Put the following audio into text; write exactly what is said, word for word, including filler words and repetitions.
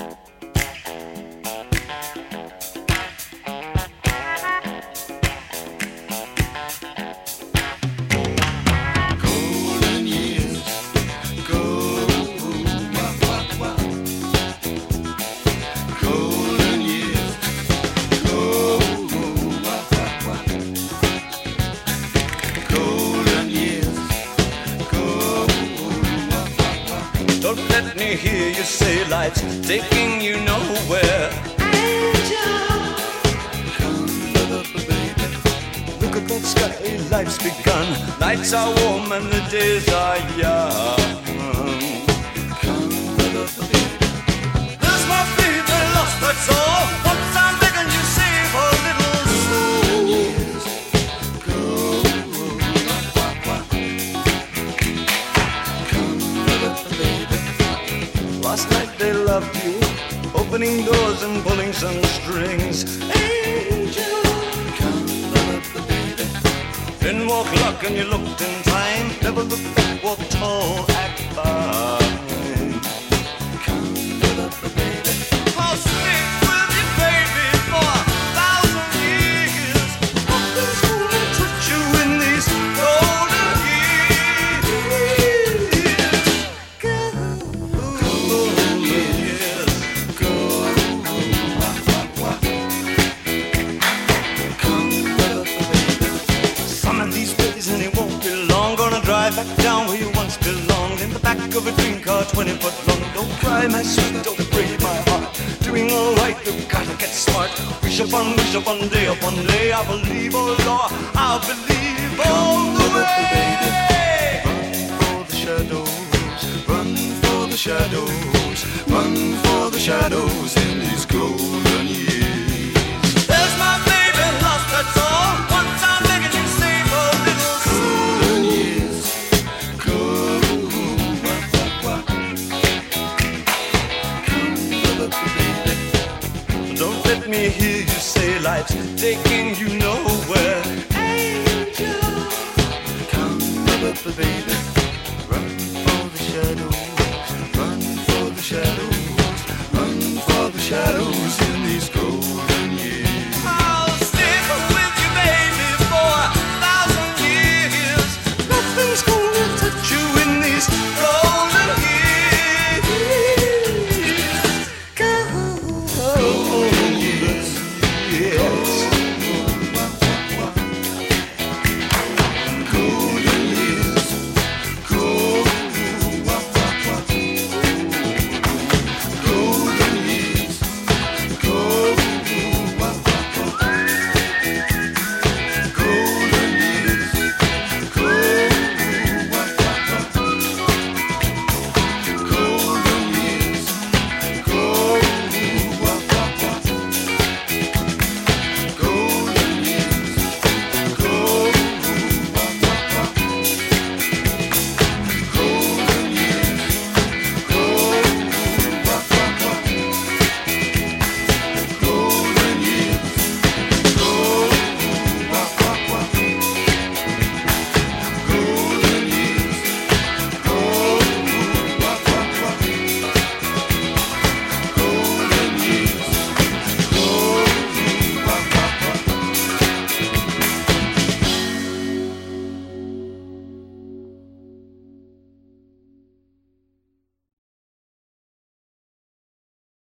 Hear you say life's taking you nowhere. Angel, come up, baby. Look at that sky, life's begun. Nights are warm and the days are young. Come up, baby. There's my baby lost, that's all. Once I'm begging you save a little soul. Years go. Come up, baby. Last night they loved you, opening doors and pulling some strings. Angel, come up, baby. Then walk luck and you looked in time. Never look back, walk tall, act fine. Come up, baby. I'll stick with you, baby, for a thousand years. What is going to touch you in these golden years? Go. Back down where you once belonged, in the back of a dream car, twenty foot long. Don't cry, my sweet, don't break my heart. Doing all right, you've gotta get smart. Wish upon, wish upon, day upon day. I believe, oh Lord, I believe all the way. Run for the shadows, run for the shadows, run for the shadows in these golden years. There's my baby lost, that's all. Once I'm begging you, save a little golden years. Don't let me hear you say life's taking you nowhere. Angel, come up, baby. Run for the shadows, run for the shadows, run for the shadows.